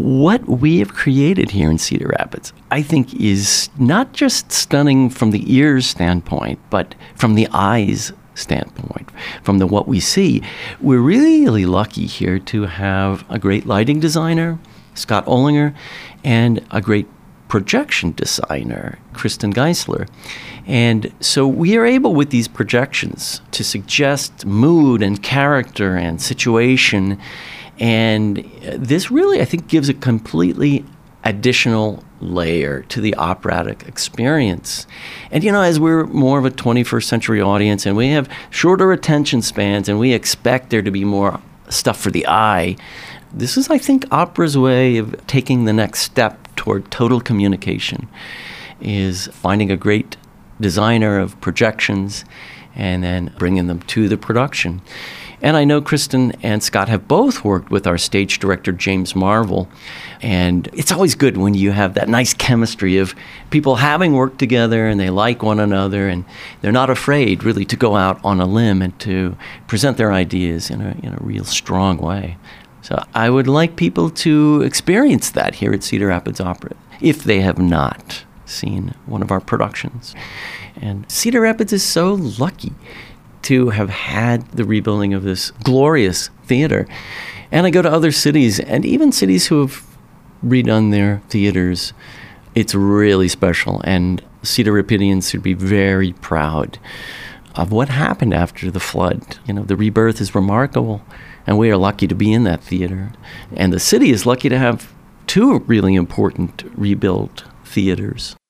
what we have created here in Cedar Rapids, I think, is not just stunning from the ears standpoint, but from the eyes standpoint, from what we see. We're really lucky here to have a great lighting designer, Scott Olinger, and a great projection designer, Kristen Geisler. And so we are able with these projections to suggest mood and character and situation. And this really, I think, gives a completely additional layer to the operatic experience. And, as we're more of a 21st century audience and we have shorter attention spans and we expect there to be more stuff for the eye, this is, I think, opera's way of taking the next step toward total communication, is finding a great designer of projections and then bringing them to the production. And I know Kristen and Scott have both worked with our stage director, James Marvel. And it's always good when you have that nice chemistry of people having worked together and they like one another and they're not afraid really to go out on a limb and to present their ideas in a real strong way. So I would like people to experience that here at Cedar Rapids Opera if they have not seen one of our productions. And Cedar Rapids is so lucky to have had the rebuilding of this glorious theater. And I go to other cities, and even cities who have redone their theaters. It's really special, and Cedar Rapidians should be very proud of what happened after the flood. The rebirth is remarkable, and we are lucky to be in that theater. And the city is lucky to have two really important rebuilt theaters.